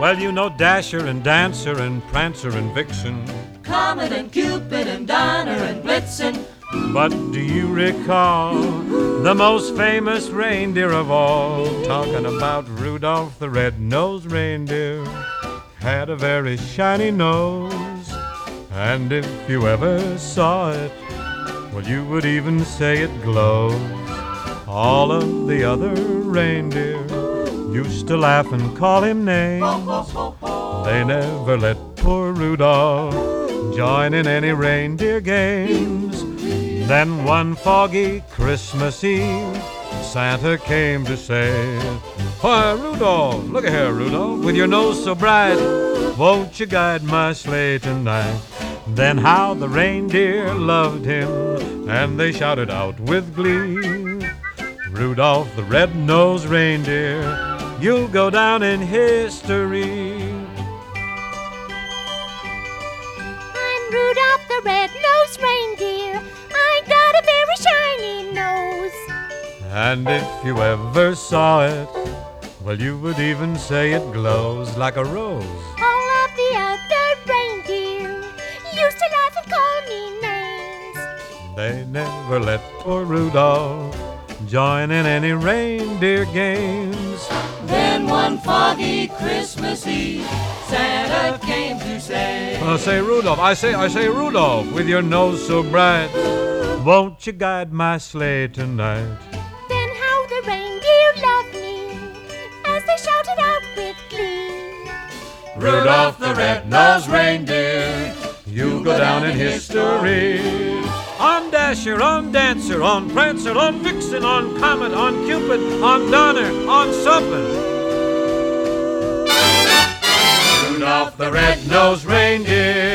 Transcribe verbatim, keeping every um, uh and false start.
Well, you know Dasher and Dancer and Prancer and Vixen, Comet and Cupid and Donner and Blitzen. but do you recall the most famous reindeer of all? Talking about Rudolph the Red-Nosed Reindeer. Had a very shiny nose, and if you ever saw it, well, you would even say it glows. All of the other reindeer used to laugh and call him names. They never let poor Rudolph join in any reindeer games. Then one foggy Christmas Eve, Santa came to say, "Why, Rudolph, look here, Rudolph, with your nose so bright, won't you guide my sleigh tonight?" Then how the reindeer loved him, and they shouted out with glee, "Rudolph the Red-Nosed Reindeer, you'll go down in history." I'm Rudolph the Red-Nosed Reindeer. I got a very shiny nose. And if you ever saw it, well, you would even say it glows like a rose. All of the other reindeer used to laugh and call me names. They never let poor Rudolph join in any reindeer games. Then one foggy Christmas Eve, Santa came to say, Uh, say, Rudolph, I say, I say, Rudolph, with your nose so bright, won't you guide my sleigh tonight? Then how the reindeer loved me as they shouted out with glee, Rudolph the Red-Nosed Reindeer, you go down in history. On Dasher, on Dancer, on Prancer, on Vixen, on Comet, on Cupid, on Donner, on something. Rudolph the Red-Nosed Reindeer.